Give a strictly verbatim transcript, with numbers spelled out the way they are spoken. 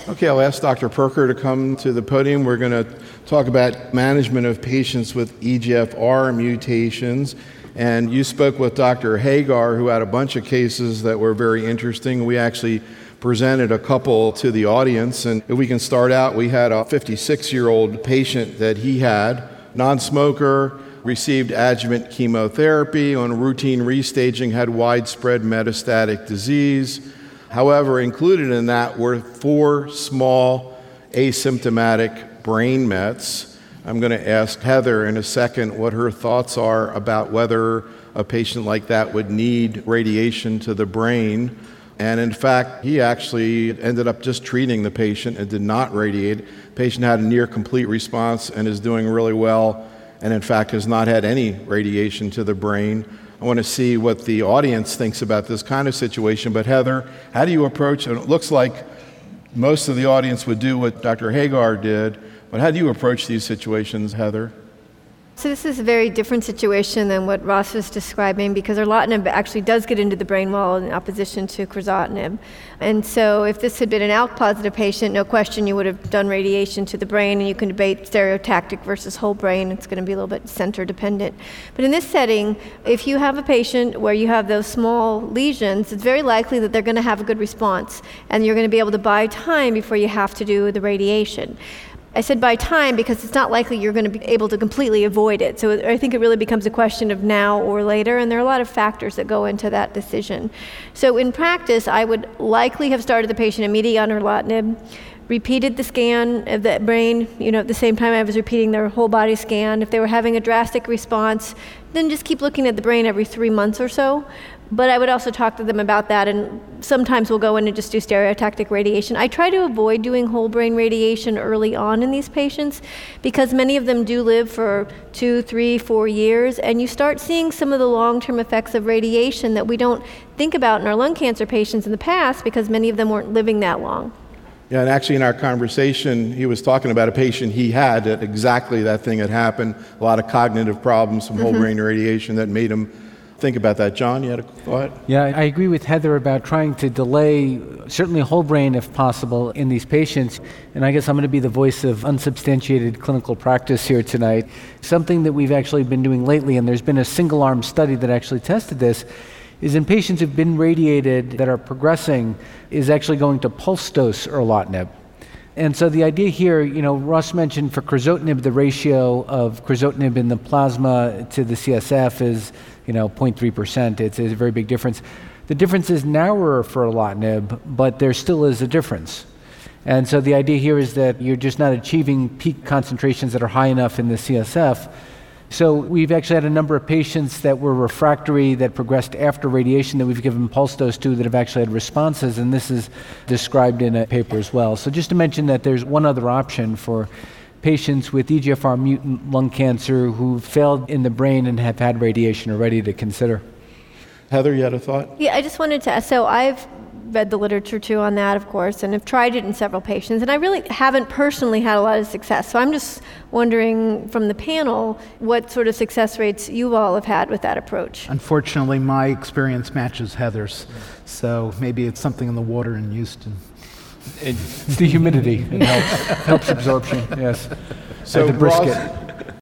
Okay, I'll ask Doctor Perker to come to the podium. We're going to talk about management of patients with E G F R mutations. And you spoke with Doctor Hagar, who had a bunch of cases that were very interesting. We actually presented a couple to the audience. And if we can start out, we had a fifty-six-year-old patient that he had, non-smoker, received adjuvant chemotherapy, on routine restaging, had widespread metastatic disease. However, included in that were four small asymptomatic brain mets. I'm going to ask Heather in a second what her thoughts are about whether a patient like that would need radiation to the brain. And in fact, he actually ended up just treating the patient and did not radiate. The patient had a near complete response and is doing really well, and in fact has not had any radiation to the brain. I want to see what the audience thinks about this kind of situation. But Heather, how do you approach it? It looks like most of the audience would do what Doctor Hagar did, but how do you approach these situations, Heather? So this is a very different situation than what Ross was describing, because erlotinib actually does get into the brain wall in opposition to crizotinib. And so if this had been an A L K-positive patient, no question you would have done radiation to the brain, and you can debate stereotactic versus whole brain. It's going to be a little bit center dependent. But in this setting, if you have a patient where you have those small lesions, it's very likely that they're going to have a good response, and you're going to be able to buy time before you have to do the radiation. I said by time because it's not likely you're going to be able to completely avoid it. So I think it really becomes a question of now or later, and there are a lot of factors that go into that decision. So in practice, I would likely have started the patient immediately on erlotinib, repeated the scan of the brain, you know, at the same time I was repeating their whole body scan. If they were having a drastic response, then just keep looking at the brain every three months or so. But I would also talk to them about that, and sometimes we'll go in and just do stereotactic radiation. I try to avoid doing whole brain radiation early on in these patients because many of them do live for two, three, four years, and you start seeing some of the long-term effects of radiation that we don't think about in our lung cancer patients in the past because many of them weren't living that long. Yeah, and actually in our conversation, he was talking about a patient he had that exactly that thing had happened, a lot of cognitive problems from mm-hmm. whole brain radiation that made him think about that. John, you had a thought? Yeah, I agree with Heather about trying to delay, certainly whole brain if possible, in these patients. And I guess I'm going to be the voice of unsubstantiated clinical practice here tonight. Something that we've actually been doing lately, and there's been a single-arm study that actually tested this, is in patients who've been radiated that are progressing, is actually going to pulse dose erlotinib. And so the idea here, you know, Ross mentioned for crizotinib, the ratio of crizotinib in the plasma to the C S F is, you know, zero point three percent. It's, it's a very big difference. The difference is narrower for erlotinib, but there still is a difference. And so the idea here is that you're just not achieving peak concentrations that are high enough in the C S F. So we've actually had a number of patients that were refractory that progressed after radiation that we've given pulse dose to that have actually had responses, and this is described in a paper as well. So just to mention that there's one other option for patients with E G F R mutant lung cancer who failed in the brain and have had radiation already to consider. Heather, you had a thought? Yeah, I just wanted to, so I've read the literature too on that, of course, and have tried it in several patients, and I really haven't personally had a lot of success. So I'm just wondering from the panel what sort of success rates you all have had with that approach. Unfortunately, my experience matches Heather's, so maybe it's something in the water in Houston. It's the humidity. It helps, helps absorption, yes. So the brisket. Ross,